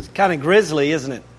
Kind of grisly, isn't it?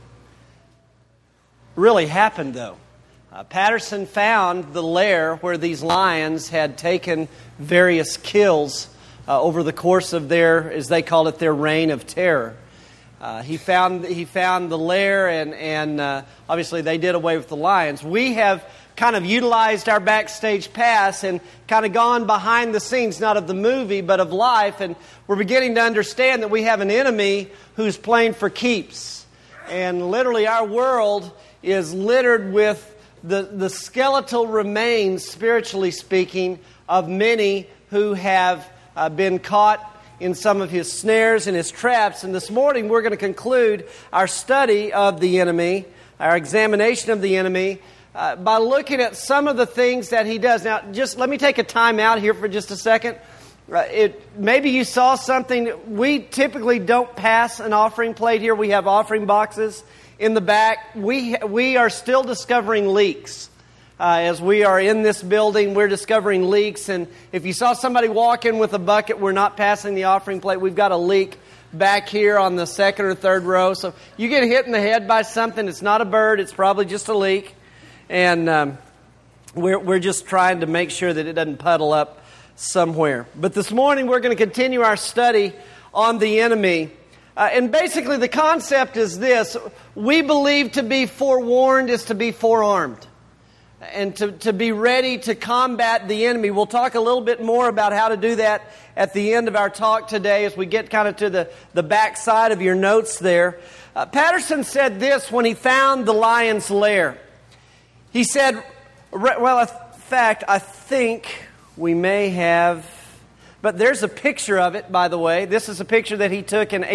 Really happened, though. Patterson found the lair where these lions had taken various kills over the course of their, as they called it, their reign of terror. He found the lair, and obviously they did away with the lions. We have kind of utilized our backstage pass and kind of gone behind the scenes, not of the movie, but of life, and we're beginning to understand that we have an enemy who's playing for keeps. And literally our world is littered with the skeletal remains, spiritually speaking, of many who have been caught in some of his snares and his traps. And this morning we're going to conclude our study of the enemy, our examination of the enemy, by looking at some of the things that he does. Now, just let me take a time out here for just a second. Maybe you saw something. We typically don't pass an offering plate here. We have offering boxes in the back. We are still discovering leaks. As we are in this building, we're discovering leaks. And if you saw somebody walk in with a bucket, we're not passing the offering plate. We've got a leak back here on the second or third row. So you get hit in the head by something. It's not a bird. It's probably just a leak. And we're just trying to make sure that it doesn't puddle up somewhere. But this morning we're going to continue our study on the enemy. And basically the concept is this. We believe to be forewarned is to be forearmed. And to be ready to combat the enemy. We'll talk a little bit more about how to do that at the end of our talk today as we get kind of to the back side of your notes there. Patterson said this when he found the lion's lair. He said, well, in fact, I think we may have, but there's a picture of it, by the way. This is a picture that he took in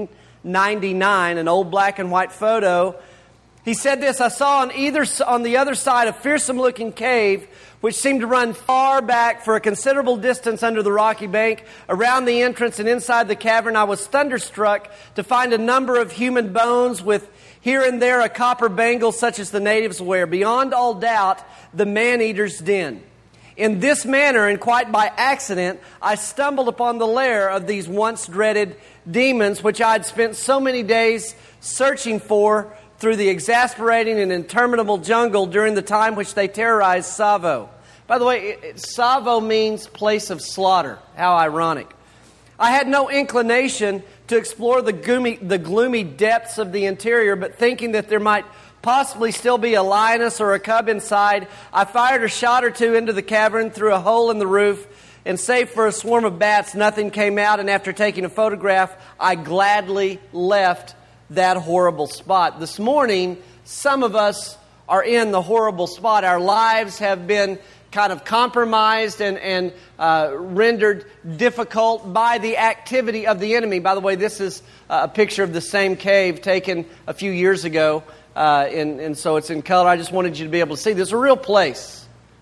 1899, an old black and white photo. He said this, I saw on the other side a fearsome-looking cave which seemed to run far back for a considerable distance under the rocky bank. Around the entrance and inside the cavern I was thunderstruck to find a number of human bones with here and there a copper bangle such as the natives wear. Beyond all doubt, the man-eater's den. In this manner, and quite by accident, I stumbled upon the lair of these once dreaded demons, which I had spent so many days searching for through the exasperating and interminable jungle during the time which they terrorized Tsavo. By the way, Tsavo means place of slaughter. How ironic. I had no inclination to explore the gloomy depths of the interior, but thinking that there might possibly still be a lioness or a cub inside, I fired a shot or two into the cavern through a hole in the roof, and save for a swarm of bats, nothing came out, and after taking a photograph, I gladly left that horrible spot. This morning, some of us are in the horrible spot. Our lives have been kind of compromised and rendered difficult by the activity of the enemy. By the way, this is a picture of the same cave taken a few years ago, and so it's in color. I just wanted you to be able to see. This is a real place.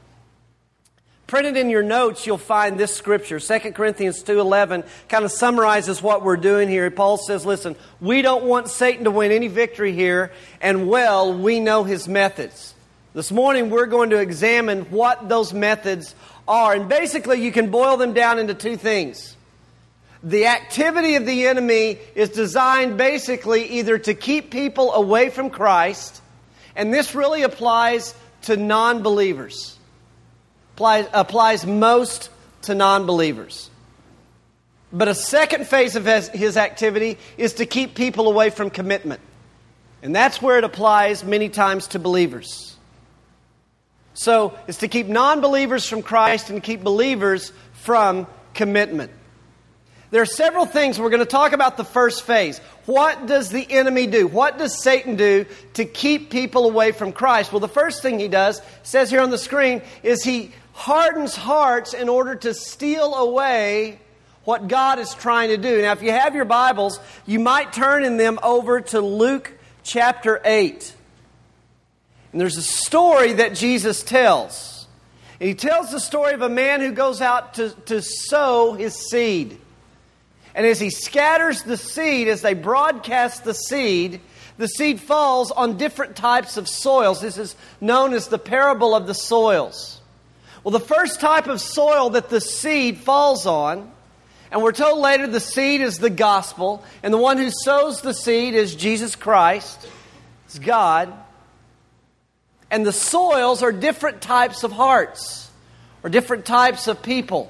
Printed in your notes, you'll find this scripture. 2 Corinthians 2:11 kind of summarizes what we're doing here. Paul says, listen, we don't want Satan to win any victory here, and well, we know his methods. This morning, we're going to examine what those methods are. And basically, you can boil them down into two things. The activity of the enemy is designed basically either to keep people away from Christ, and this really applies to non-believers. Applies most to non-believers. But a second phase of his activity is to keep people away from commitment. And that's where it applies many times to believers. So it's to keep non-believers from Christ and keep believers from commitment. There are several things. We're going to talk about the first phase. What does the enemy do? What does Satan do to keep people away from Christ? Well, the first thing he does, says here on the screen, is he hardens hearts in order to steal away what God is trying to do. Now, if you have your Bibles, you might turn in them over to Luke chapter 8. And there's a story that Jesus tells. And he tells the story of a man who goes out to sow his seed. And as he scatters the seed, as they broadcast the seed falls on different types of soils. This is known as the parable of the soils. Well, the first type of soil that the seed falls on, And we're told later the seed is the gospel, and the one who sows the seed is Jesus Christ, it's God. And the soils are different types of hearts, or different types of people.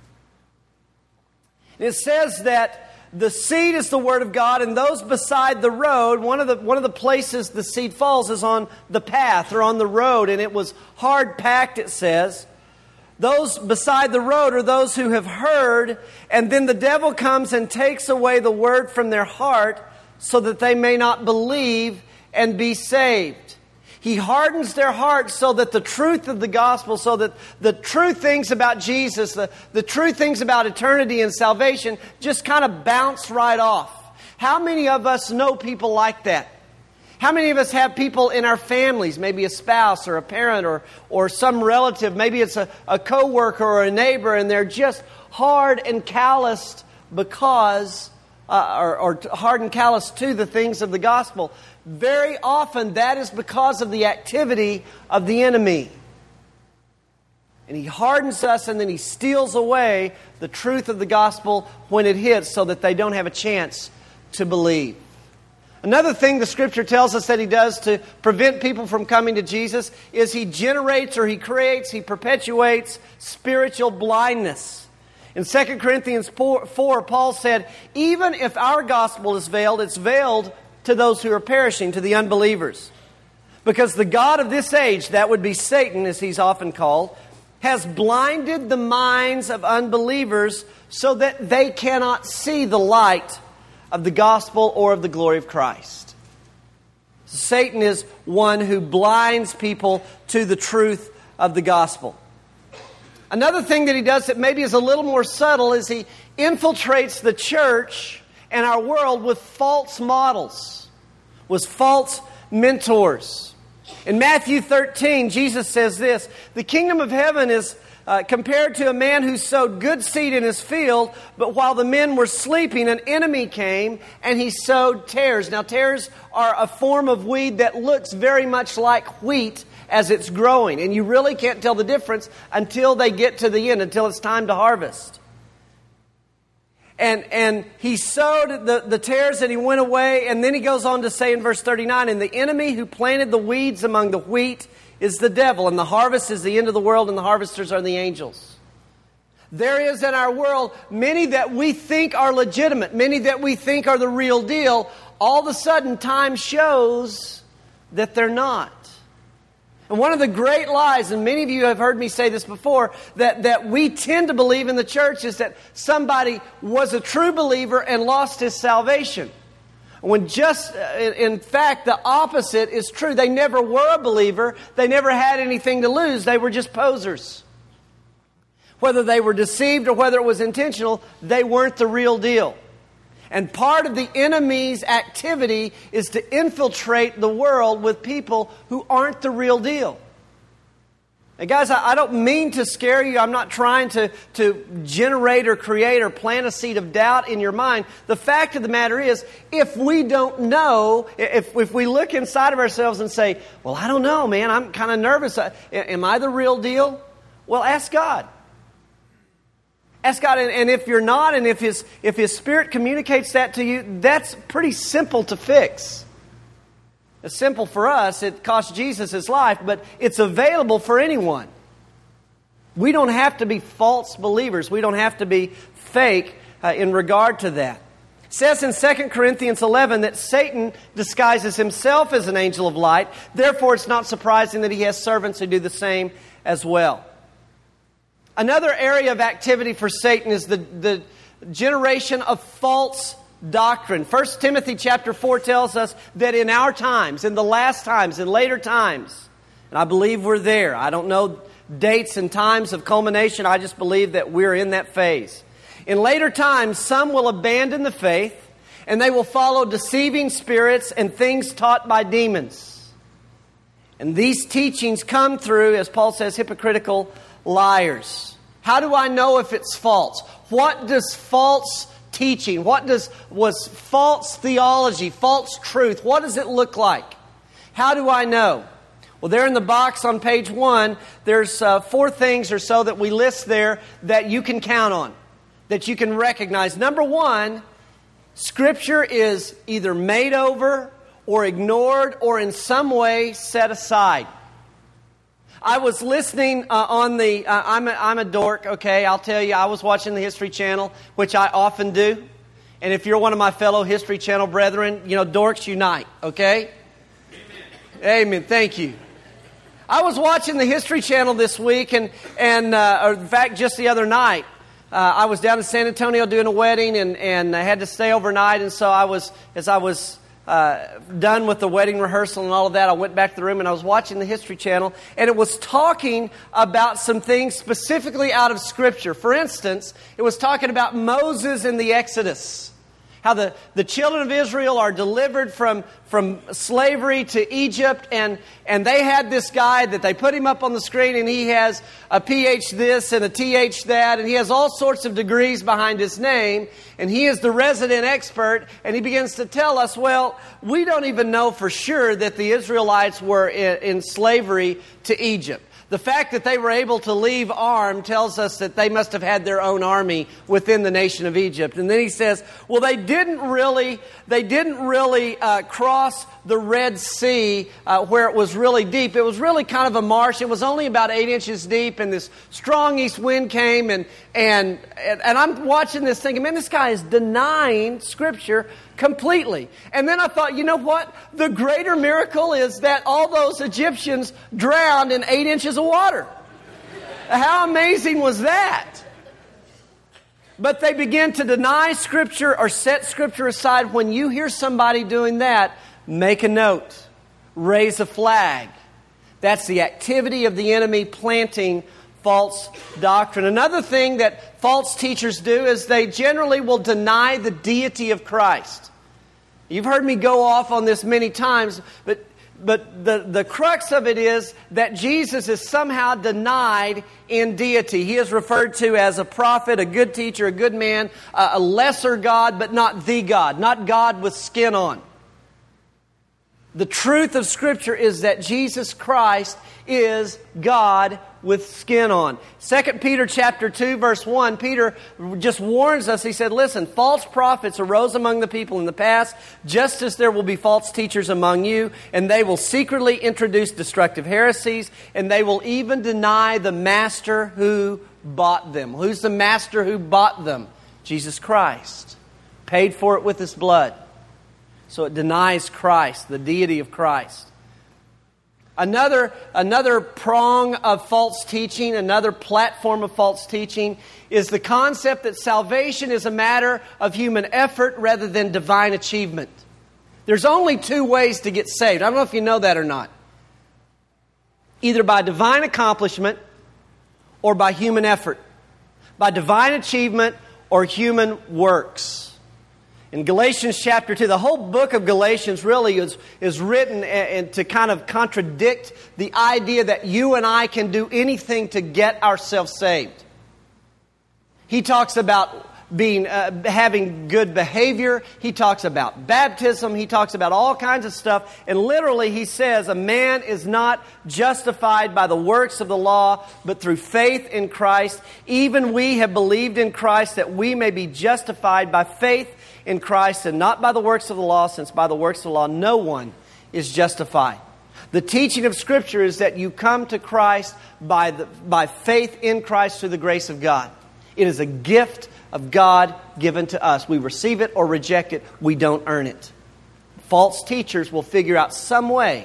And it says that the seed is the Word of God, and those beside the road, one of the places the seed falls is on the path or on the road, and it was hard packed, it says. Those beside the road are those who have heard, and then the devil comes and takes away the word from their heart so that they may not believe and be saved. He hardens their hearts so that the truth of the gospel, so that the true things about Jesus, the true things about eternity and salvation just kind of bounce right off. How many of us know people like that? How many of us have people in our families, maybe a spouse or a parent or some relative, maybe it's a coworker or a neighbor, and they're just hard and calloused because, or hard and calloused to the things of the gospel. Very often that is because of the activity of the enemy. And he hardens us and then he steals away the truth of the gospel when it hits so that they don't have a chance to believe. Another thing the Scripture tells us that he does to prevent people from coming to Jesus is he generates or he creates, he perpetuates spiritual blindness. In 2 Corinthians 4, Paul said, even if our gospel is veiled, it's veiled to those who are perishing, to the unbelievers. Because the God of this age, that would be Satan as he's often called, has blinded the minds of unbelievers so that they cannot see the light of the gospel or of the glory of Christ. Satan is one who blinds people to the truth of the gospel. Another thing that he does that maybe is a little more subtle is he infiltrates the church and our world with false models, with false mentors. In Matthew 13, Jesus says this, the kingdom of heaven is compared to a man who sowed good seed in his field, but while the men were sleeping, an enemy came and he sowed tares. Now, tares are a form of weed that looks very much like wheat as it's growing. And you really can't tell the difference until they get to the end, until it's time to harvest. And he sowed the tares and he went away. And then he goes on to say in verse 39, and the enemy who planted the weeds among the wheat is the devil, and the harvest is the end of the world, and the harvesters are the angels. There is in our world many that we think are legitimate, many that we think are the real deal. All of a sudden, time shows that they're not. And one of the great lies, and many of you have heard me say this before, that we tend to believe in the church is that somebody was a true believer and lost his salvation. When just, in fact, the opposite is true. They never were a believer. They never had anything to lose. They were just posers. Whether they were deceived or whether it was intentional, they weren't the real deal. And part of the enemy's activity is to infiltrate the world with people who aren't the real deal. And guys, I don't mean to scare you. I'm not trying to generate or create or plant a seed of doubt in your mind. The fact of the matter is, if we don't know, if we look inside of ourselves and say, well, I don't know, man, I'm kind of nervous. Am I the real deal? Well, ask God. Ask God, and if you're not, and if His Spirit communicates that to you, that's pretty simple to fix. It's simple for us. It cost Jesus His life, but it's available for anyone. We don't have to be false believers. We don't have to be fake in regard to that. It says in 2 Corinthians 11 that Satan disguises himself as an angel of light. Therefore, it's not surprising that he has servants who do the same as well. Another area of activity for Satan is the generation of false doctrine. 1 Timothy chapter 4 tells us that in our times, in the last times, in later times, and I believe we're there. I don't know dates and times of culmination. I just believe that we're in that phase. In later times, some will abandon the faith and they will follow deceiving spirits and things taught by demons. And these teachings come through, as Paul says, hypocritical liars. How do I know if it's false? What does false teaching, was false theology, false truth, what does it look like? How do I know? Well, there in the box on page 1, there's 4 things or so that we list there that you can count on. that you can recognize. Number one, Scripture is either made over or ignored or in some way set aside. I was listening on the, I'm a dork, okay, I'll tell you, I was watching the History Channel, which I often do. And if you're one of my fellow History Channel brethren, dorks unite, okay? Amen, thank you. I was watching the History Channel this week, or in fact, just the other night. I was down in San Antonio doing a wedding, and I had to stay overnight. And so as I was done with the wedding rehearsal and all of that, I went back to the room and I was watching the History Channel, and it was talking about some things specifically out of Scripture. For instance, it was talking about Moses in the Exodus. How the children of Israel are delivered from slavery to Egypt, and they had this guy that they put him up on the screen, and he has a PH this and a TH that, and he has all sorts of degrees behind his name, and he is the resident expert, and he begins to tell us, well, we don't even know for sure that the Israelites were in slavery to Egypt. The fact that they were able to leave armed tells us that they must have had their own army within the nation of Egypt. And then he says, well, they didn't really cross the Red Sea where it was really deep. It was really kind of a marsh. It was only about 8 inches deep, and this strong east wind came, and I'm watching this thinking, man, this guy is denying Scripture completely. And then I thought, you know what? The greater miracle is that all those Egyptians drowned in 8 inches of water. How amazing was that? But they begin to deny Scripture or set Scripture aside. When you hear somebody doing that, make a note. Raise a flag. That's the activity of the enemy planting false doctrine. Another thing that false teachers do is they generally will deny the deity of Christ. You've heard me go off on this many times, but the crux of it is that Jesus is somehow denied in deity. He is referred to as a prophet, a good teacher, a good man, a lesser God, but not the God, not God with skin on. The truth of Scripture is that Jesus Christ is God with skin on. 2 Peter chapter 2, verse 1, Peter just warns us. He said, listen, false prophets arose among the people in the past, just as there will be false teachers among you, and they will secretly introduce destructive heresies, and they will even deny the master who bought them. Who's the master who bought them? Jesus Christ. Paid for it with His blood. So it denies Christ, the deity of Christ. Another prong of false teaching, another platform of false teaching, is the concept that salvation is a matter of human effort rather than divine achievement. There's only two ways to get saved. I don't know if you know that or not. Either by divine accomplishment or by human effort. By divine achievement or human works. In Galatians chapter 2, the whole book of Galatians really is written to kind of contradict the idea that you and I can do anything to get ourselves saved. He talks about having good behavior. He talks about baptism. He talks about all kinds of stuff. And literally he says a man is not justified by the works of the law, but through faith in Christ. Even we have believed in Christ that we may be justified by faith in Christ and not by the works of the law, since by the works of the law no one is justified. The teaching of Scripture is that you come to Christ by faith in Christ through the grace of God. It is a gift of God given to us. We receive it or reject it. We don't earn it. False teachers will figure out some way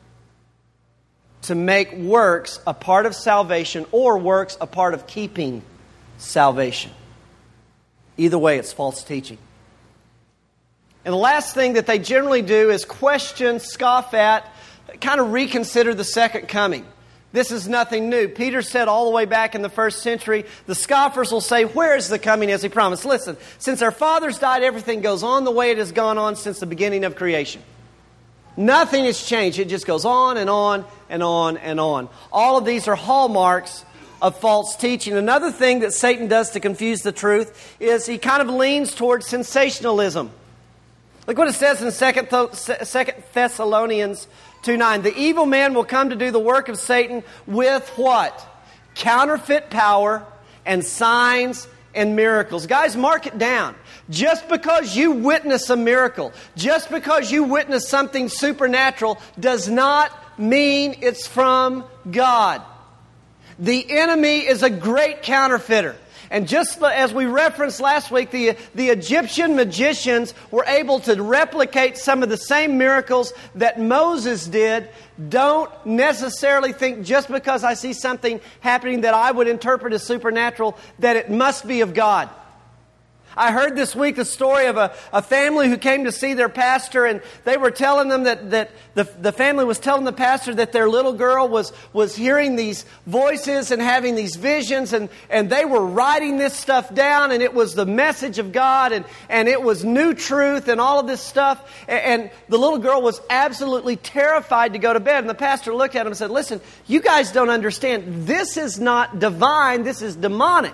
to make works a part of salvation or works a part of keeping salvation. Either way, it's false teaching. And the last thing that they generally do is question, scoff at, kind of reconsider the second coming. This is nothing new. Peter said all the way back in the first century, the scoffers will say, where is the coming as He promised? Listen, since our fathers died, everything goes on the way it has gone on since the beginning of creation. Nothing has changed. It just goes on and on and on and on. All of these are hallmarks of false teaching. Another thing that Satan does to confuse the truth is he kind of leans towards sensationalism. Look what it says in 2 Thessalonians 2:9. The evil man will come to do the work of Satan with what? Counterfeit power and signs and miracles. Guys, mark it down. Just because you witness a miracle, just because you witness something supernatural, does not mean it's from God. The enemy is a great counterfeiter. And just as we referenced last week, the Egyptian magicians were able to replicate some of the same miracles that Moses did. Don't necessarily think just because I see something happening that I would interpret as supernatural that it must be of God. I heard this week the story of a family who came to see their pastor, and they were telling them that the family was telling the pastor that their little girl was hearing these voices and having these visions, and they were writing this stuff down, and it was the message of God, and it was new truth and all of this stuff. And the little girl was absolutely terrified to go to bed. And the pastor looked at him and said, "Listen, you guys don't understand. This is not divine. This is demonic.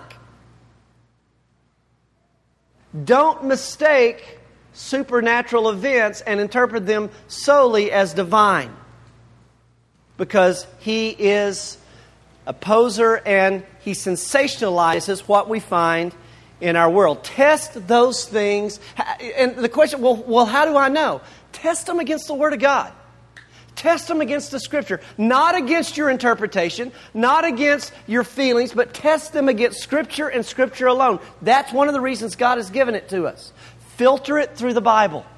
Don't mistake supernatural events and interpret them solely as divine, because he is a poser and he sensationalizes what we find in our world. Test those things. And the question, well, how do I know? Test them against the Word of God. Test them against the Scripture. Not against your interpretation, not against your feelings, but test them against Scripture and Scripture alone. That's one of the reasons God has given it to us. Filter it through the Bible.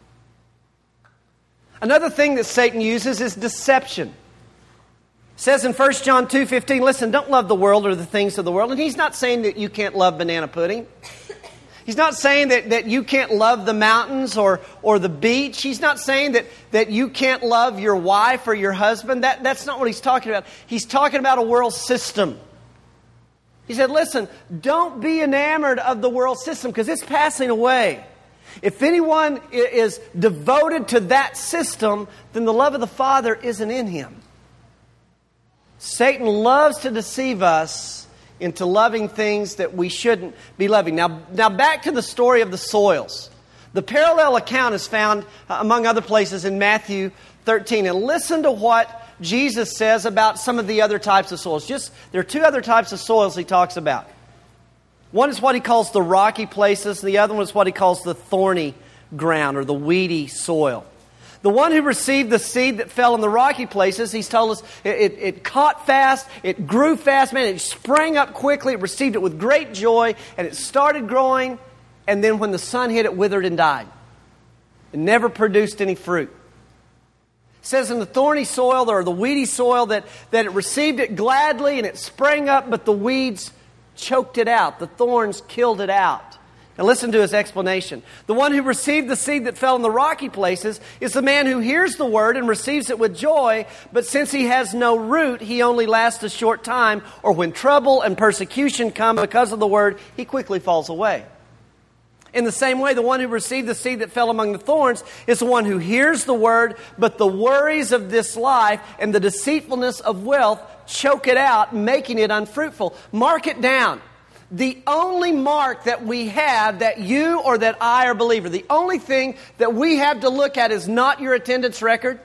Another thing that Satan uses is deception. It says in 1 John 2:15, listen, don't love the world or the things of the world. And he's not saying that you can't love banana pudding. He's not saying that you can't love the mountains or the beach. He's not saying that you can't love your wife or your husband. That's not what he's talking about. He's talking about a world system. He said, listen, don't be enamored of the world system because it's passing away. If anyone is devoted to that system, then the love of the Father isn't in him. Satan loves to deceive us into loving things that we shouldn't be loving. Now back to the story of the soils. The parallel account is found, among other places, in Matthew 13. And listen to what Jesus says about some of the other types of soils. There are two other types of soils he talks about. One is what he calls the rocky places. The other one is what he calls the thorny ground or the weedy soil. The one who received the seed that fell in the rocky places, he's told us, it caught fast, it grew fast, man, it sprang up quickly, it received it with great joy, and it started growing, and then when the sun hit it, withered and died. It never produced any fruit. It says in the thorny soil, or the weedy soil, that it received it gladly, and it sprang up, but the weeds choked it out. The thorns killed it out. And listen to his explanation. The one who received the seed that fell in the rocky places is the man who hears the word and receives it with joy, but since he has no root, he only lasts a short time, or when trouble and persecution come because of the word, he quickly falls away. In the same way, the one who received the seed that fell among the thorns is the one who hears the word, but the worries of this life and the deceitfulness of wealth choke it out, making it unfruitful. Mark it down. The only mark that we have that you or that I are a believer, the only thing that we have to look at is not your attendance record,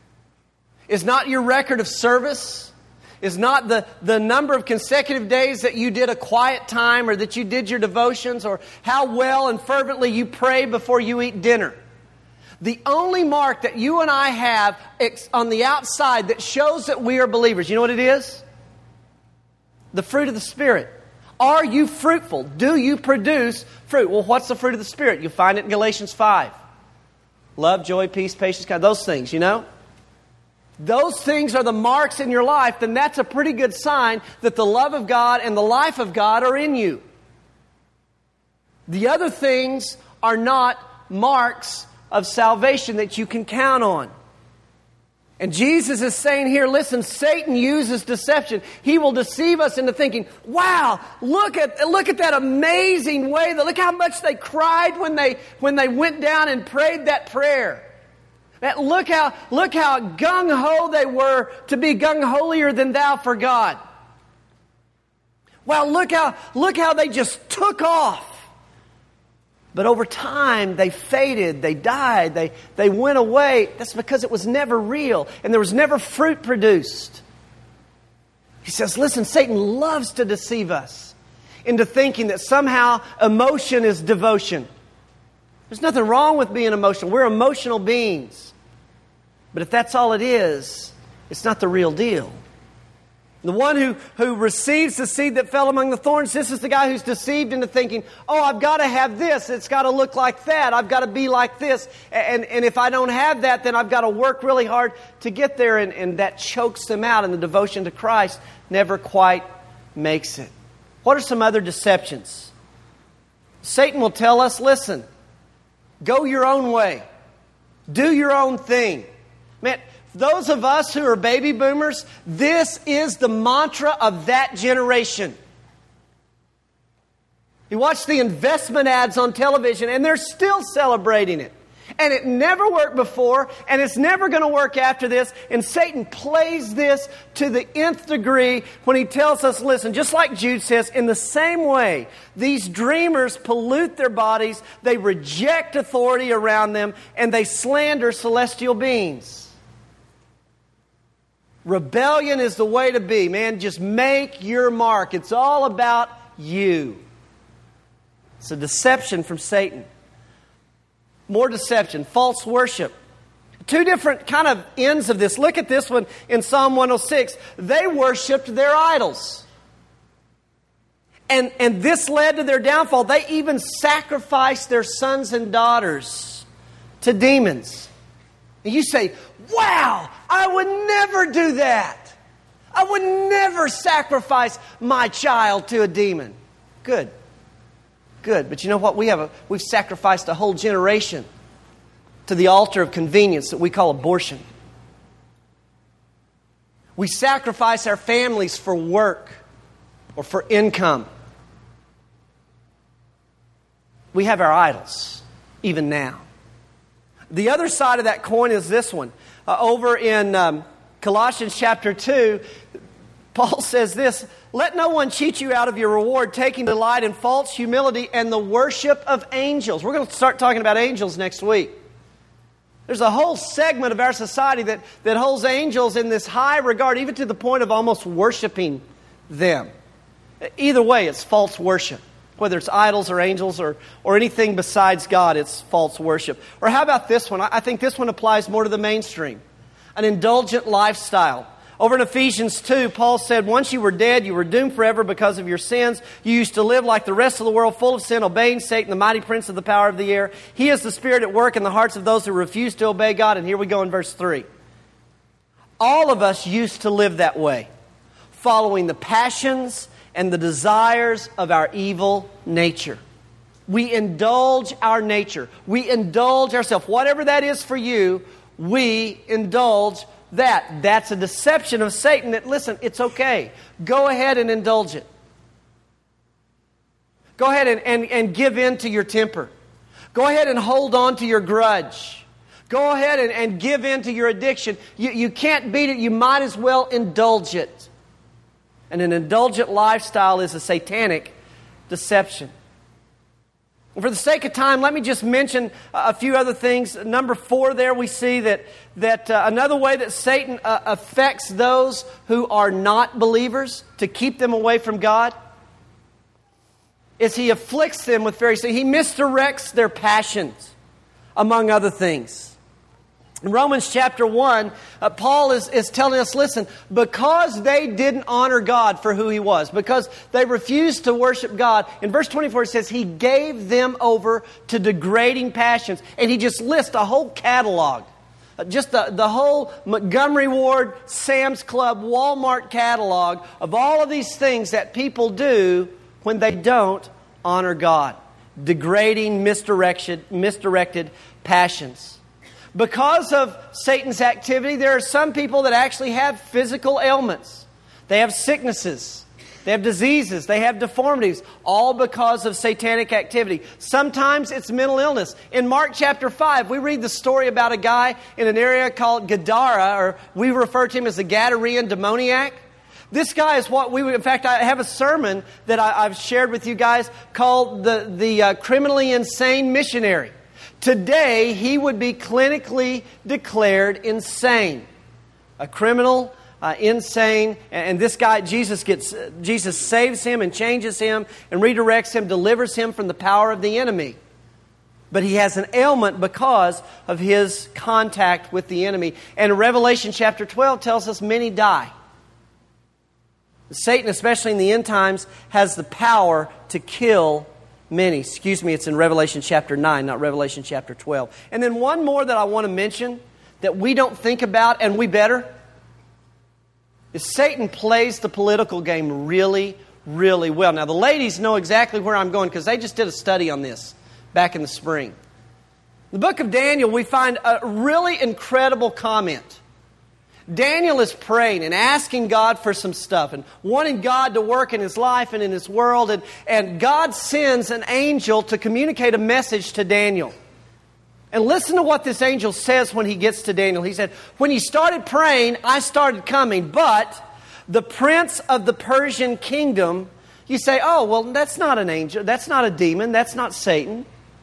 is not your record of service, is not the number of consecutive days that you did a quiet time or that you did your devotions or how well and fervently you pray before you eat dinner. The only mark that you and I have on the outside that shows that we are believers, you know what it is? The fruit of the Spirit. Are you fruitful? Do you produce fruit? Well, what's the fruit of the Spirit? You'll find it in Galatians 5. Love, joy, peace, patience, kindness, those things, you know? Those things are the marks in your life, then that's a pretty good sign that the love of God and the life of God are in you. The other things are not marks of salvation that you can count on. And Jesus is saying here, listen, Satan uses deception. He will deceive us into thinking, wow, look at that amazing way. Look how much they cried when they went down and prayed that prayer. Look how gung-ho they were to be gung-holier than thou for God. Wow, look how they just took off. But over time, they faded, they died, they went away. That's because it was never real, and there was never fruit produced. He says, listen, Satan loves to deceive us into thinking that somehow emotion is devotion. There's nothing wrong with being emotional. We're emotional beings. But if that's all it is, it's not the real deal. The one who receives the seed that fell among the thorns, this is the guy who's deceived into thinking, oh, I've got to have this. It's got to look like that. I've got to be like this. And if I don't have that, then I've got to work really hard to get there. And that chokes them out, and the devotion to Christ never quite makes it. What are some other deceptions? Satan will tell us, listen, go your own way. Do your own thing. Man, those of us who are baby boomers, this is the mantra of that generation. You watch the investment ads on television, and they're still celebrating it. And it never worked before, and it's never going to work after this. And Satan plays this to the nth degree when he tells us, listen, just like Jude says, in the same way, these dreamers pollute their bodies, they reject authority around them, and they slander celestial beings. Rebellion is the way to be, man. Just make your mark. It's all about you. It's a deception from Satan. More deception, false worship. Two different kind of ends of this. Look at this one in Psalm 106. They worshipped their idols. And this led to their downfall. They even sacrificed their sons and daughters to demons. And you say, wow, I would never do that. I would never sacrifice my child to a demon. Good. But you know what? We've sacrificed a whole generation to the altar of convenience that we call abortion. We sacrifice our families for work or for income. We have our idols, even now. The other side of that coin is this one. Over in Colossians chapter 2, Paul says this, let no one cheat you out of your reward, taking delight in false humility and the worship of angels. We're going to start talking about angels next week. There's a whole segment of our society that holds angels in this high regard, even to the point of almost worshiping them. Either way, it's false worship. Whether it's idols or angels or anything besides God, it's false worship. Or how about this one? I think this one applies more to the mainstream. An indulgent lifestyle. Over in Ephesians 2, Paul said, once you were dead, you were doomed forever because of your sins. You used to live like the rest of the world, full of sin, obeying Satan, the mighty prince of the power of the air. He is the spirit at work in the hearts of those who refuse to obey God. And here we go in verse 3. All of us used to live that way, following the passions and the desires of our evil nature. We indulge our nature. We indulge ourselves. Whatever that is for you, we indulge that. That's a deception of Satan that, listen, it's okay. Go ahead and indulge it. Go ahead and give in to your temper. Go ahead and hold on to your grudge. Go ahead and give in to your addiction. You can't beat it. You might as well indulge it. And an indulgent lifestyle is a satanic deception. For the sake of time, let me just mention a few other things. Number 4 there, we see that another way that Satan affects those who are not believers to keep them away from God is he afflicts them with various things. He misdirects their passions, among other things. In Romans chapter 1, Paul is telling us, listen, because they didn't honor God for who He was, because they refused to worship God, in verse 24 it says, He gave them over to degrading passions. And he just lists a whole catalog, just the whole Montgomery Ward, Sam's Club, Walmart catalog of all of these things that people do when they don't honor God. Degrading, misdirected passions. Because of Satan's activity, there are some people that actually have physical ailments. They have sicknesses. They have diseases. They have deformities. All because of satanic activity. Sometimes it's mental illness. In Mark chapter 5, we read the story about a guy in an area called Gadara, or we refer to him as the Gadarean demoniac. This guy is what we would, in fact, I have a sermon that I've shared with you guys called the criminally insane missionary. Today, he would be clinically declared insane. A criminal insane. And this guy, Jesus saves him and changes him and redirects him, delivers him from the power of the enemy. But he has an ailment because of his contact with the enemy. And Revelation chapter 12 tells us many die. Satan, especially in the end times, has the power to kill many. Excuse me, it's in Revelation chapter 9, not Revelation chapter 12. And then one more that I want to mention that we don't think about, and we better, is Satan plays the political game really, really well. Now, the ladies know exactly where I'm going because they just did a study on this back in the spring. In the book of Daniel, we find a really incredible comment. Daniel is praying and asking God for some stuff and wanting God to work in his life and in his world. And God sends an angel to communicate a message to Daniel. And listen to what this angel says when he gets to Daniel. He said, when you started praying, I started coming. But the prince of the Persian kingdom, you say, oh, well, that's not an angel. That's not a demon. That's not Satan.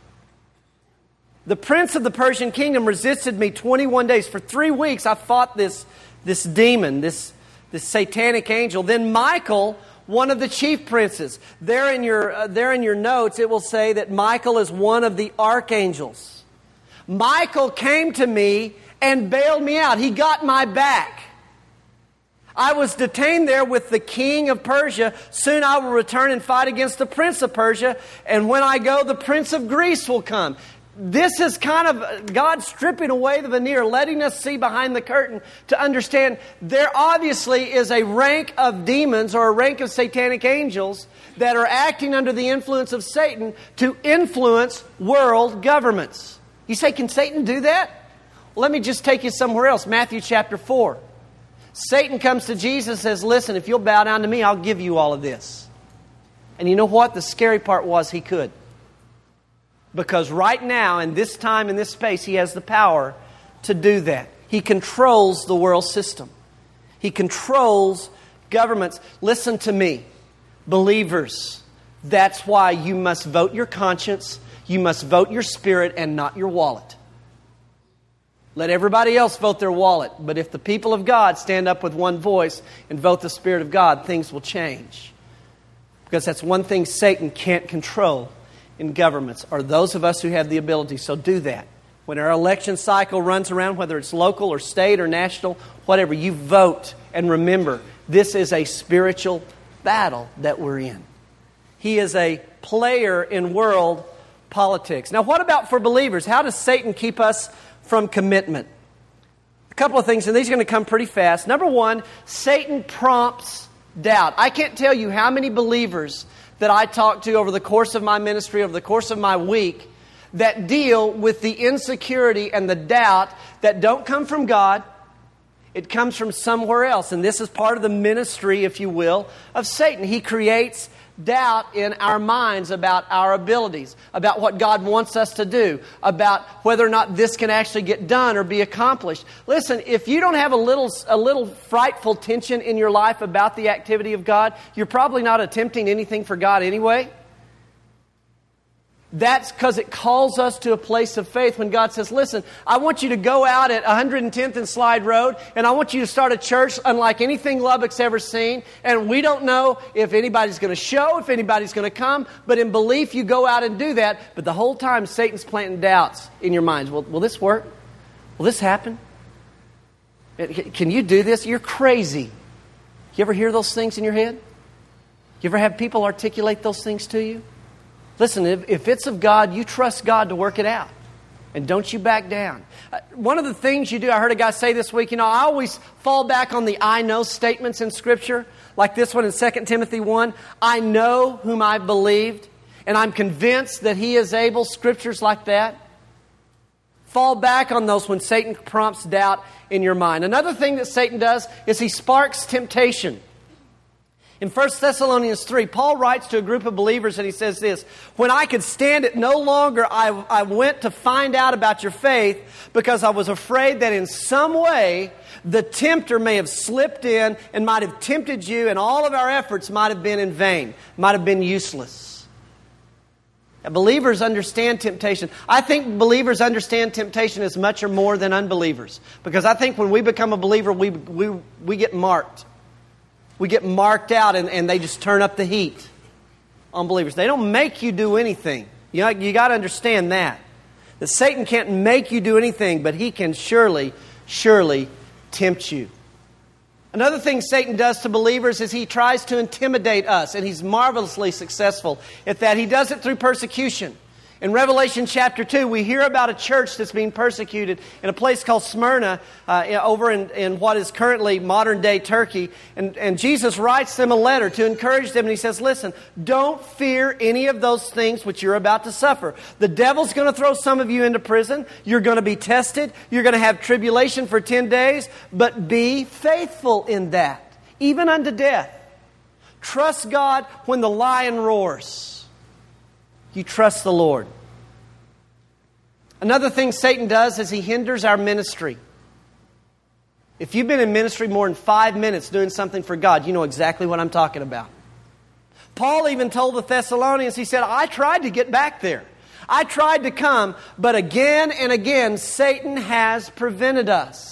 The prince of the Persian kingdom resisted me 21 days. For 3 weeks, I fought this demon, this satanic angel. Then Michael, one of the chief princes. There in your notes, it will say that Michael is one of the archangels. Michael came to me and bailed me out. He got my back. I was detained there with the king of Persia. Soon I will return and fight against the prince of Persia. And when I go, the prince of Greece will come. This is kind of God stripping away the veneer, letting us see behind the curtain to understand there obviously is a rank of demons or a rank of satanic angels that are acting under the influence of Satan to influence world governments. You say, can Satan do that? Well, let me just take you somewhere else. Matthew chapter 4. Satan comes to Jesus and says, listen, if you'll bow down to me, I'll give you all of this. And you know what? The scary part was he could. Because right now, in this time, in this space, he has the power to do that. He controls the world system. He controls governments. Listen to me, believers. That's why you must vote your conscience, you must vote your spirit and not your wallet. Let everybody else vote their wallet. But if the people of God stand up with one voice and vote the Spirit of God, things will change. Because that's one thing Satan can't control in governments, are those of us who have the ability. So do that. When our election cycle runs around, whether it's local or state or national, whatever, you vote. And remember, this is a spiritual battle that we're in. He is a player in world politics. Now, what about for believers? How does Satan keep us from commitment? A couple of things, and these are going to come pretty fast. Number one, Satan prompts doubt. I can't tell you how many believers that I talk to over the course of my ministry, over the course of my week, that deal with the insecurity and the doubt that don't come from God. It comes from somewhere else. And this is part of the ministry, if you will, of Satan. He creates doubt in our minds about our abilities, about what God wants us to do, about whether or not this can actually get done or be accomplished. Listen, if you don't have a little frightful tension in your life about the activity of God, you're probably not attempting anything for God anyway. That's because it calls us to a place of faith when God says, listen, I want you to go out at 110th and Slide Road, and I want you to start a church unlike anything Lubbock's ever seen. And we don't know if anybody's going to show, if anybody's going to come, but in belief you go out and do that. But the whole time Satan's planting doubts in your minds. Will this work? Will this happen? Can you do this? You're crazy. You ever hear those things in your head? You ever have people articulate those things to you? Listen, if it's of God, you trust God to work it out. And don't you back down. One of the things you do, I heard a guy say this week, I always fall back on the I know statements in Scripture. Like this one in 2 Timothy 1. I know whom I believed, and I'm convinced that He is able. Scriptures like that. Fall back on those when Satan prompts doubt in your mind. Another thing that Satan does is he sparks temptation. In 1 Thessalonians 3, Paul writes to a group of believers and he says this, when I could stand it no longer, I went to find out about your faith because I was afraid that in some way the tempter may have slipped in and might have tempted you, and all of our efforts might have been in vain, might have been useless. Believers understand temptation. I think believers understand temptation as much or more than unbelievers. Because I think when we become a believer, we get marked. We get marked out and they just turn up the heat on believers. They don't make you do anything. You got to understand that Satan can't make you do anything, but he can surely tempt you. Another thing Satan does to believers is he tries to intimidate us, and he's marvelously successful at that. He does it through persecution. In Revelation chapter 2, we hear about a church that's being persecuted in a place called Smyrna, over in what is currently modern-day Turkey. And Jesus writes them a letter to encourage them, and he says, listen, don't fear any of those things which you're about to suffer. The devil's going to throw some of you into prison. You're going to be tested. You're going to have tribulation for 10 days. But be faithful in that, even unto death. Trust God when the lion roars. You trust the Lord. Another thing Satan does is he hinders our ministry. If you've been in ministry more than 5 minutes doing something for God, you know exactly what I'm talking about. Paul even told the Thessalonians, he said, I tried to get back there. I tried to come, but again and again, Satan has prevented us.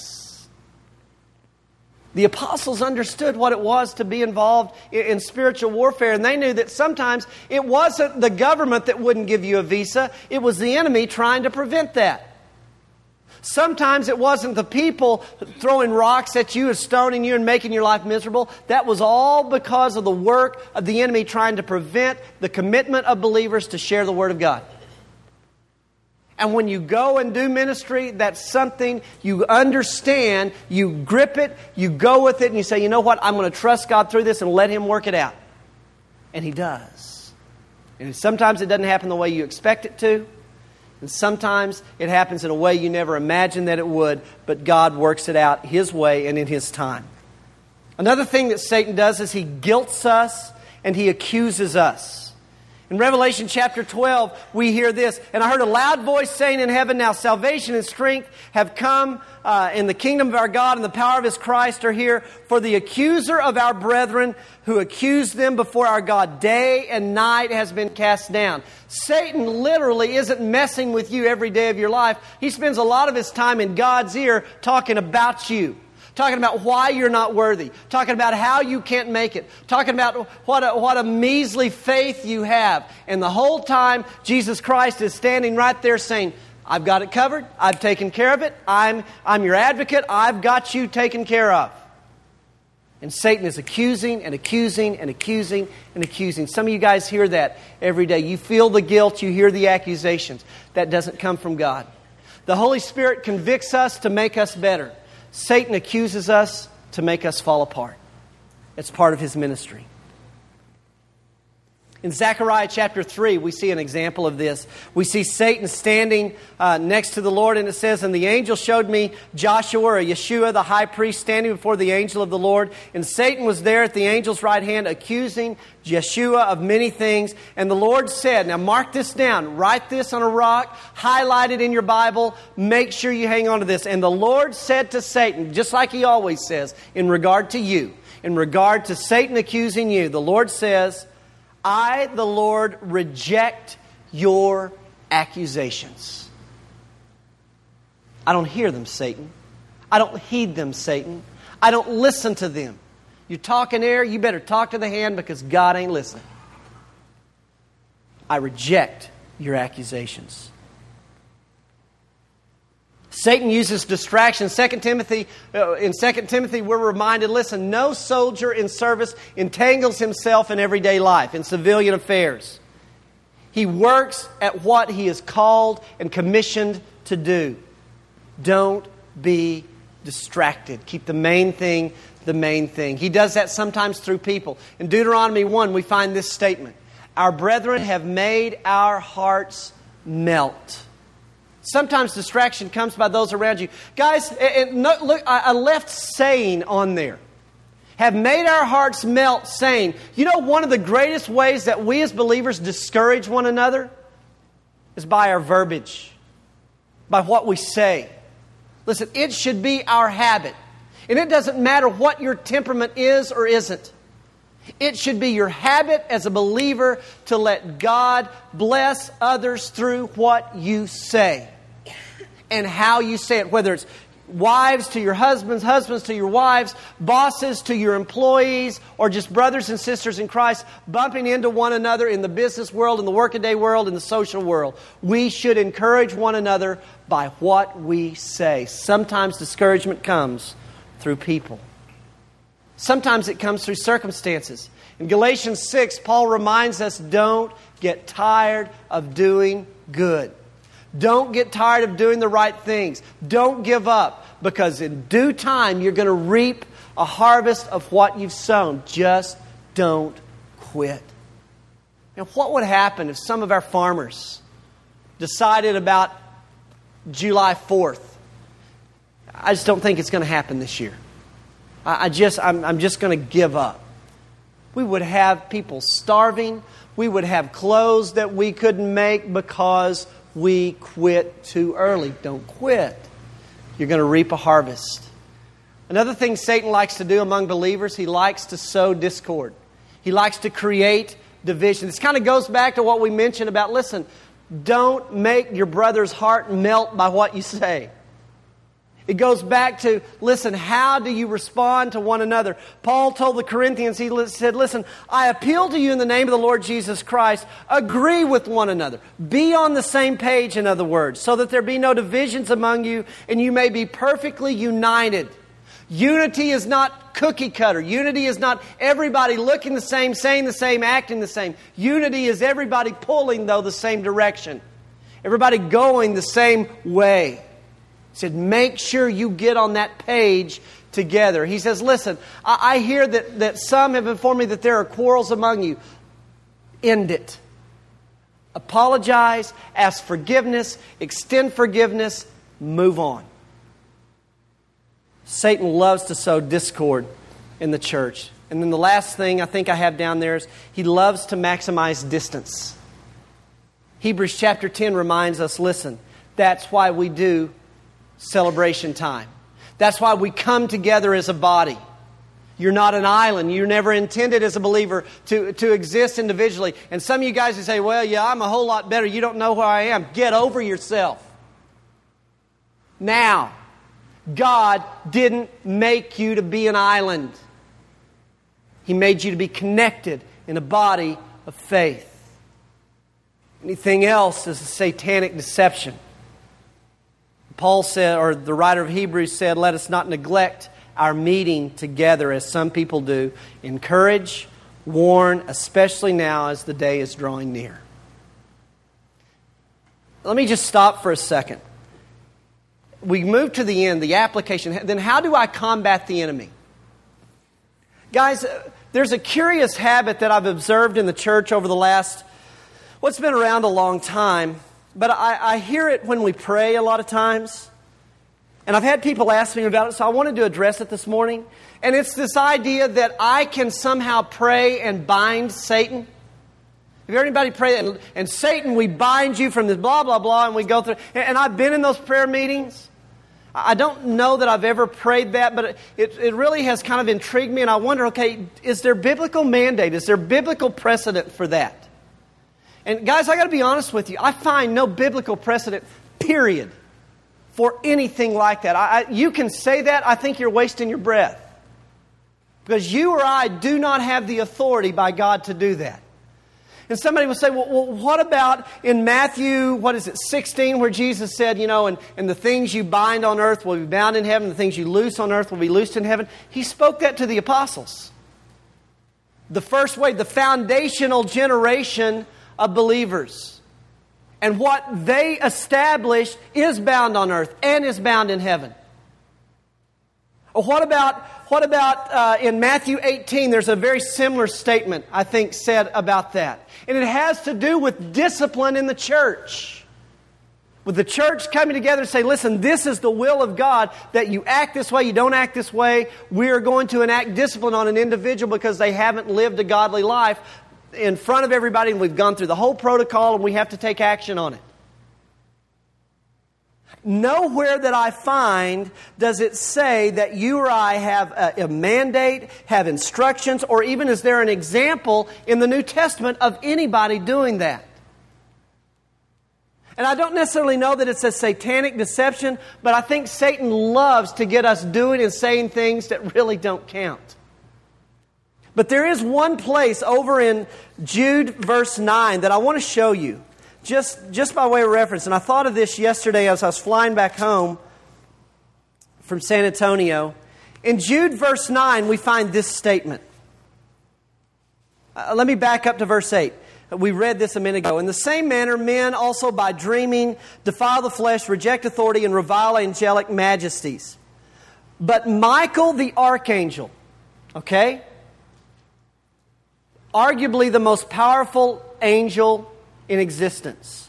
The apostles understood what it was to be involved in spiritual warfare, and they knew that sometimes it wasn't the government that wouldn't give you a visa, it was the enemy trying to prevent that. Sometimes it wasn't the people throwing rocks at you and stoning you and making your life miserable. That was all because of the work of the enemy trying to prevent the commitment of believers to share the Word of God. And when you go and do ministry, that's something you understand, you grip it, you go with it, and you say, you know what, I'm going to trust God through this and let Him work it out. And He does. And sometimes it doesn't happen the way you expect it to. And sometimes it happens in a way you never imagined that it would, but God works it out His way and in His time. Another thing that Satan does is he guilts us and he accuses us. In Revelation chapter 12, we hear this, and I heard a loud voice saying in heaven, now salvation and strength have come in the kingdom of our God, and the power of His Christ are here. For the accuser of our brethren who accused them before our God day and night has been cast down. Satan literally isn't messing with you every day of your life. He spends a lot of his time in God's ear talking about you. Talking about why you're not worthy. Talking about how you can't make it. Talking about what a measly faith you have. And the whole time, Jesus Christ is standing right there saying, I've got it covered. I've taken care of it. I'm your advocate. I've got you taken care of. And Satan is accusing and accusing and accusing and accusing. Some of you guys hear that every day. You feel the guilt. You hear the accusations. That doesn't come from God. The Holy Spirit convicts us to make us better. Satan accuses us to make us fall apart. It's part of his ministry. In Zechariah chapter 3, we see an example of this. We see Satan standing next to the Lord, and it says, and the angel showed me Joshua, or Yeshua, the high priest, standing before the angel of the Lord. And Satan was there at the angel's right hand, accusing Yeshua of many things. And the Lord said, now mark this down, write this on a rock, highlight it in your Bible, make sure you hang on to this. And the Lord said to Satan, just like He always says, in regard to you, in regard to Satan accusing you, the Lord says, I, the Lord, reject your accusations. I don't hear them, Satan. I don't heed them, Satan. I don't listen to them. You're talking air, you better talk to the hand because God ain't listening. I reject your accusations. Satan uses distraction. In 2 Timothy, we're reminded, listen, no soldier in service entangles himself in everyday life, in civilian affairs. He works at what he is called and commissioned to do. Don't be distracted. Keep the main thing the main thing. He does that sometimes through people. In Deuteronomy 1, we find this statement. Our brethren have made our hearts melt. Sometimes distraction comes by those around you. Guys, look, I left saying on there. Have made our hearts melt, saying, you know, one of the greatest ways that we as believers discourage one another is by our verbiage, by what we say. Listen, it should be our habit. And it doesn't matter what your temperament is or isn't. It should be your habit as a believer to let God bless others through what you say and how you say it, whether it's wives to your husbands, husbands to your wives, bosses to your employees, or just brothers and sisters in Christ bumping into one another in the business world, in the workaday world, in the social world. We should encourage one another by what we say. Sometimes discouragement comes through people. Sometimes it comes through circumstances. In Galatians 6, Paul reminds us, don't get tired of doing good. Don't get tired of doing the right things. Don't give up, because in due time you're going to reap a harvest of what you've sown. Just don't quit. Now, what would happen if some of our farmers decided about July 4th? I just don't think it's going to happen this year. I'm just going to give up. We would have people starving. We would have clothes that we couldn't make because we quit too early. Don't quit. You're going to reap a harvest. Another thing Satan likes to do among believers, he likes to sow discord. He likes to create division. This kind of goes back to what we mentioned about, listen, don't make your brother's heart melt by what you say. It goes back to, listen, how do you respond to one another? Paul told the Corinthians, he said, listen, I appeal to you in the name of the Lord Jesus Christ. Agree with one another. Be on the same page, in other words, so that there be no divisions among you and you may be perfectly united. Unity is not cookie cutter. Unity is not everybody looking the same, saying the same, acting the same. Unity is everybody pulling, though, the same direction. Everybody going the same way. He said, make sure you get on that page together. He says, listen, I hear that some have informed me that there are quarrels among you. End it. Apologize, ask forgiveness, extend forgiveness, move on. Satan loves to sow discord in the church. And then the last thing I think I have down there is he loves to maximize distance. Hebrews chapter 10 reminds us, listen, that's why we do celebration time. That's why we come together as a body. You're not an island. You're never intended as a believer to exist individually. And some of you guys who say, well, yeah, I'm a whole lot better. You don't know who I am. Get over yourself. Now, God didn't make you to be an island. He made you to be connected in a body of faith. Anything else is a satanic deception. Paul said, or the writer of Hebrews said, let us not neglect our meeting together as some people do. Encourage, warn, especially now as the day is drawing near. Let me just stop for a second. We move to the end, the application. Then how do I combat the enemy? Guys, there's a curious habit that I've observed in the church over the last, what's been around a long time. But I hear it when we pray a lot of times. And I've had people ask me about it, so I wanted to address it this morning. And it's this idea that I can somehow pray and bind Satan. Have you heard anybody pray? And Satan, we bind you from this blah, blah, blah, and we go through. And I've been in those prayer meetings. I don't know that I've ever prayed that, but it really has kind of intrigued me. And I wonder, okay, is there biblical mandate? Is there biblical precedent for that? And guys, I got to be honest with you. I find no biblical precedent, period, for anything like that. You can say that. I think you're wasting your breath. Because you or I do not have the authority by God to do that. And somebody will say, well, what about in Matthew, 16, where Jesus said, and the things you bind on earth will be bound in heaven, the things you loose on earth will be loosed in heaven. He spoke that to the apostles. The first wave, the foundational generation of believers. And what they established is bound on earth and is bound in heaven. Or what about in Matthew 18, there's a very similar statement, I think, said about that. And it has to do with discipline in the church. With the church coming together and say, listen, this is the will of God, that you act this way, you don't act this way. We are going to enact discipline on an individual because they haven't lived a godly life in front of everybody, and we've gone through the whole protocol and we have to take action on it. Nowhere that I find does it say that you or I have a mandate, have instructions, or even is there an example in the New Testament of anybody doing that. And I don't necessarily know that it's a satanic deception, but I think Satan loves to get us doing and saying things that really don't count. But there is one place over in Jude verse 9 that I want to show you, just by way of reference. And I thought of this yesterday as I was flying back home from San Antonio. In Jude verse 9, we find this statement. Let me back up to verse 8. We read this a minute ago. In the same manner, men also by dreaming defile the flesh, reject authority, and revile angelic majesties. But Michael the archangel, okay? Arguably the most powerful angel in existence.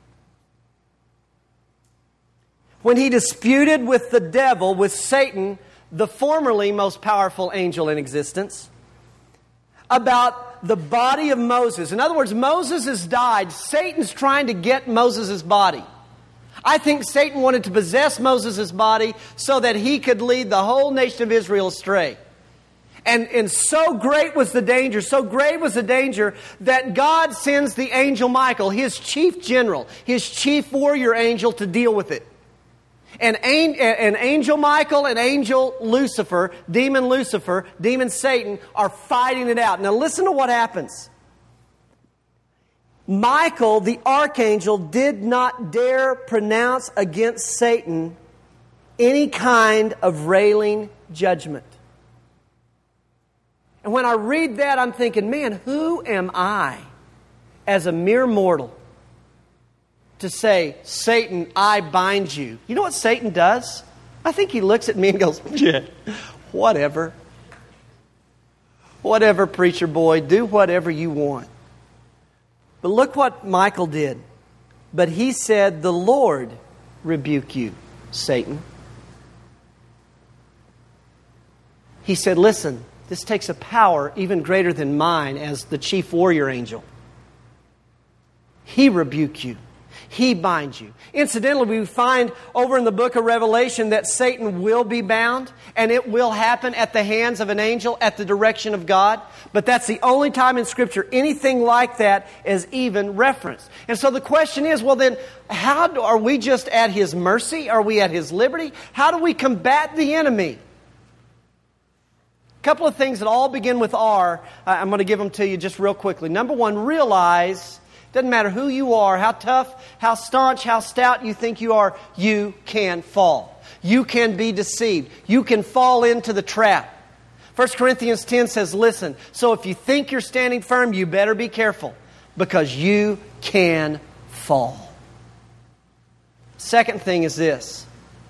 When he disputed with the devil, with Satan, the formerly most powerful angel in existence, about the body of Moses. In other words, Moses has died. Satan's trying to get Moses' body. I think Satan wanted to possess Moses' body so that he could lead the whole nation of Israel astray. And so great was the danger, that God sends the angel Michael, his chief general, his chief warrior angel, to deal with it. And angel Michael and angel Lucifer, demon Satan, are fighting it out. Now listen to what happens. Michael, the archangel, did not dare pronounce against Satan any kind of railing judgment. And when I read that, I'm thinking, man, who am I as a mere mortal to say, Satan, I bind you? You know what Satan does? I think he looks at me and goes, yeah, whatever. Whatever, preacher boy, do whatever you want. But look what Michael did. But he said, the Lord rebuke you, Satan. He said, listen, this takes a power even greater than mine as the chief warrior angel. He rebuke you. He binds you. Incidentally, we find over in the book of Revelation that Satan will be bound, and it will happen at the hands of an angel at the direction of God. But that's the only time in Scripture anything like that is even referenced. And so the question is, well then, are we just at His mercy? Are we at His liberty? How do we combat the enemy? A couple of things that all begin with R. I'm going to give them to you just real quickly. Number one, realize, doesn't matter who you are, how tough, how staunch, how stout you think you are, you can fall. You can be deceived. You can fall into the trap. 1 Corinthians 10 says, listen, so if you think you're standing firm, you better be careful, because you can fall. Second thing is this.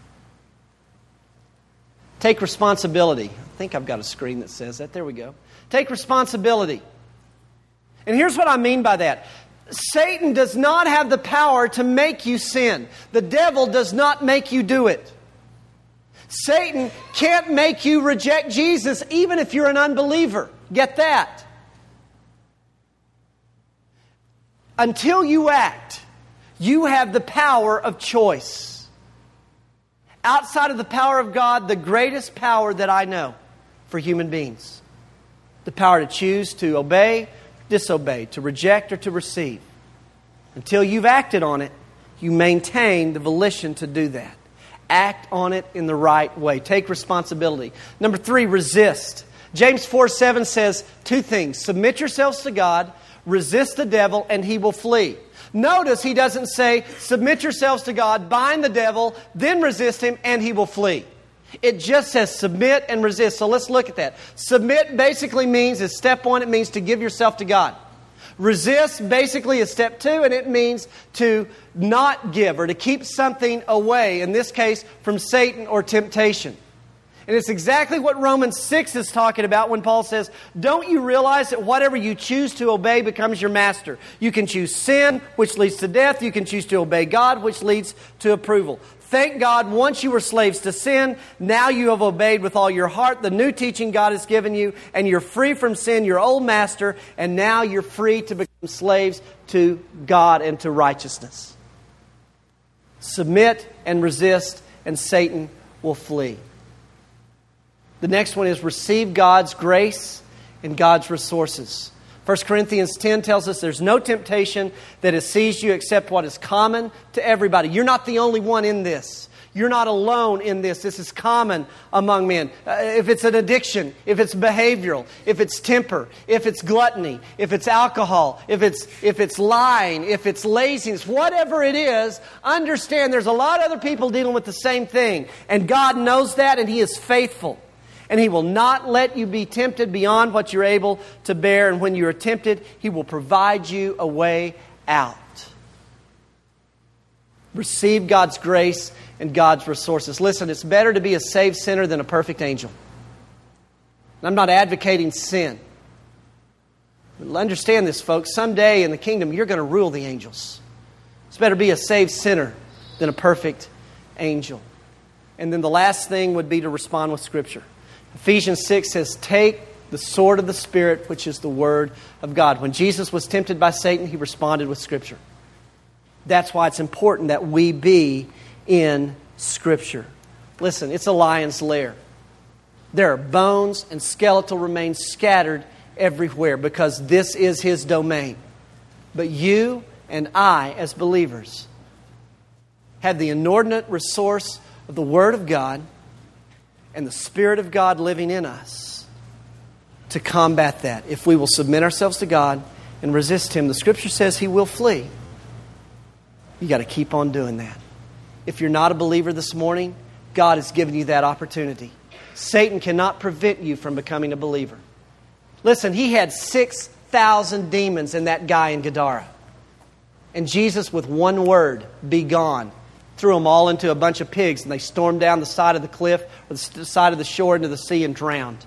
Take responsibility. I think I've got a screen that says that. There we go. Take responsibility. And here's what I mean by that. Satan does not have the power to make you sin. The devil does not make you do it. Satan can't make you reject Jesus even if you're an unbeliever. Get that. Until you act, you have the power of choice. Outside of the power of God, the greatest power that I know for human beings. The power to choose to obey, disobey, to reject or to receive. Until you've acted on it, you maintain the volition to do that. Act on it in the right way. Take responsibility. Number 3, resist. James 4:7 says 2 things. Submit yourselves to God, resist the devil, and he will flee. Notice he doesn't say, submit yourselves to God, bind the devil, then resist him, and he will flee. It just says submit and resist. So let's look at that. Submit basically means, as step 1, it means to give yourself to God. Resist basically is step 2, and it means to not give or to keep something away, in this case from Satan or temptation. And it's exactly what Romans 6 is talking about when Paul says, don't you realize that whatever you choose to obey becomes your master? You can choose sin, which leads to death. You can choose to obey God, which leads to approval. Thank God, once you were slaves to sin, now you have obeyed with all your heart the new teaching God has given you, and you're free from sin, your old master, and now you're free to become slaves to God and to righteousness. Submit and resist, and Satan will flee. The next one is receive God's grace and God's resources. 1 Corinthians 10 tells us there's no temptation that has seized you except what is common to everybody. You're not the only one in this. You're not alone in this. This is common among men. If it's an addiction, if it's behavioral, if it's temper, if it's gluttony, if it's alcohol, if it's lying, if it's laziness, whatever it is, understand there's a lot of other people dealing with the same thing. And God knows that, and He is faithful. And He will not let you be tempted beyond what you're able to bear. And when you are tempted, He will provide you a way out. Receive God's grace and God's resources. Listen, it's better to be a saved sinner than a perfect angel. And I'm not advocating sin. But understand this, folks. Someday in the kingdom, you're going to rule the angels. It's better to be a saved sinner than a perfect angel. And then the last thing would be to respond with Scripture. Ephesians 6 says, take the sword of the Spirit, which is the Word of God. When Jesus was tempted by Satan, He responded with Scripture. That's why it's important that we be in Scripture. Listen, it's a lion's lair. There are bones and skeletal remains scattered everywhere because this is His domain. But you and I, as believers, have the inordinate resource of the Word of God and the Spirit of God living in us to combat that. If we will submit ourselves to God and resist Him, the Scripture says He will flee. You got to keep on doing that. If you're not a believer this morning, God has given you that opportunity. Satan cannot prevent you from becoming a believer. Listen, he had 6,000 demons in that guy in Gadara. And Jesus, with one word, be gone, threw them all into a bunch of pigs, and they stormed down the side of the cliff or the side of the shore into the sea and drowned.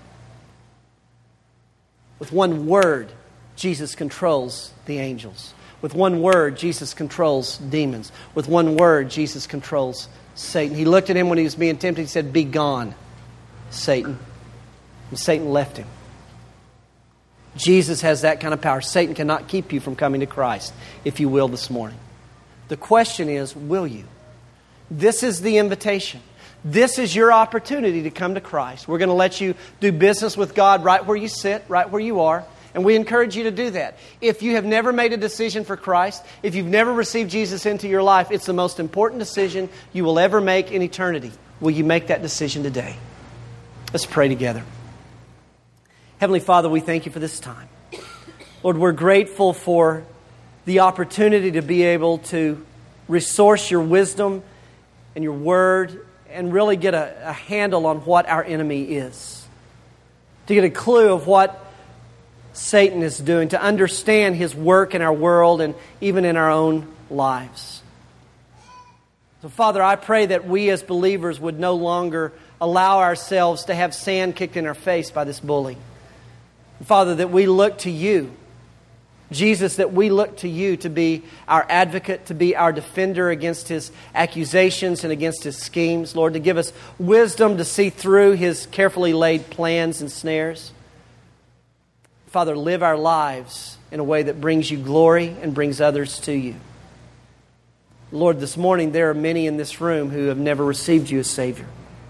With one word, Jesus controls the angels. With one word, Jesus controls demons. With one word, Jesus controls Satan. He looked at him when he was being tempted. He said, be gone, Satan. And Satan left him. Jesus has that kind of power. Satan cannot keep you from coming to Christ, if you will, this morning. The question is, will you? This is the invitation. This is your opportunity to come to Christ. We're going to let you do business with God right where you sit, right where you are. And we encourage you to do that. If you have never made a decision for Christ, if you've never received Jesus into your life, it's the most important decision you will ever make in eternity. Will you make that decision today? Let's pray together. Heavenly Father, we thank You for this time. Lord, we're grateful for the opportunity to be able to resource Your wisdom and Your Word and really get a handle on what our enemy is. To get a clue of what Satan is doing, to understand his work in our world and even in our own lives. So, Father, I pray that we as believers would no longer allow ourselves to have sand kicked in our face by this bully. Father, that we look to You. Jesus, that we look to You to be our advocate, to be our defender against his accusations and against his schemes. Lord, to give us wisdom to see through his carefully laid plans and snares. Father, live our lives in a way that brings You glory and brings others to You. Lord, this morning there are many in this room who have never received You as Savior.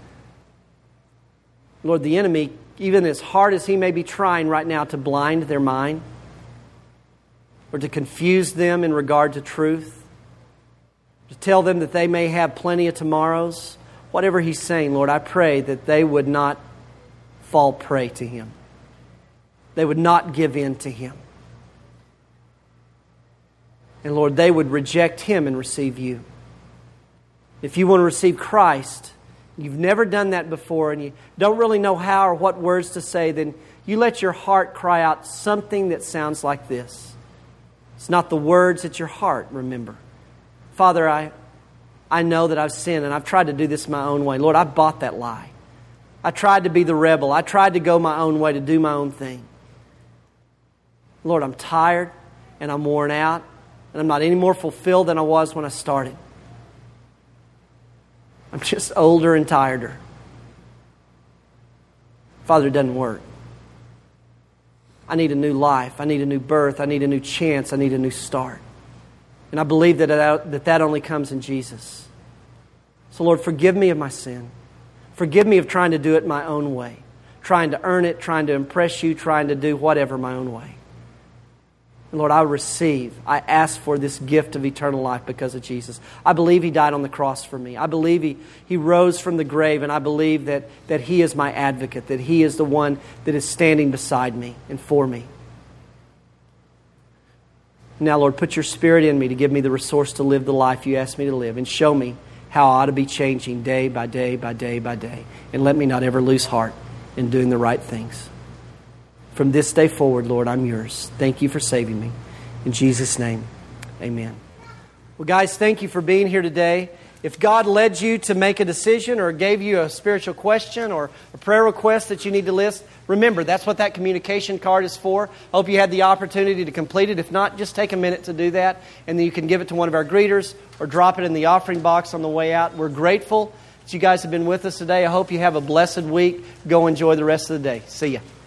Lord, the enemy, even as hard as he may be trying right now to blind their mind or to confuse them in regard to truth, to tell them that they may have plenty of tomorrows, whatever he's saying, Lord, I pray that they would not fall prey to him. They would not give in to him. And Lord, they would reject him and receive You. If you want to receive Christ, you've never done that before and you don't really know how or what words to say, then you let your heart cry out something that sounds like this. It's not the words, it's your heart, remember. Father, I know that I've sinned and I've tried to do this my own way. Lord, I bought that lie. I tried to be the rebel. I tried to go my own way, to do my own thing. Lord, I'm tired and I'm worn out and I'm not any more fulfilled than I was when I started. I'm just older and tireder. Father, it doesn't work. I need a new life. I need a new birth. I need a new chance. I need a new start. And I believe that only comes in Jesus. So, Lord, forgive me of my sin. Forgive me of trying to do it my own way, trying to earn it, trying to impress You, trying to do whatever my own way. And Lord, I ask for this gift of eternal life because of Jesus. I believe He died on the cross for me. I believe He rose from the grave, and I believe that He is my advocate, that He is the one that is standing beside me and for me. Now, Lord, put Your Spirit in me to give me the resource to live the life You asked me to live, and show me how I ought to be changing day by day by day by day. And let me not ever lose heart in doing the right things. From this day forward, Lord, I'm Yours. Thank You for saving me. In Jesus' name, amen. Well, guys, thank you for being here today. If God led you to make a decision or gave you a spiritual question or a prayer request that you need to list, remember, that's what that communication card is for. I hope you had the opportunity to complete it. If not, just take a minute to do that, and then you can give it to one of our greeters or drop it in the offering box on the way out. We're grateful that you guys have been with us today. I hope you have a blessed week. Go enjoy the rest of the day. See ya.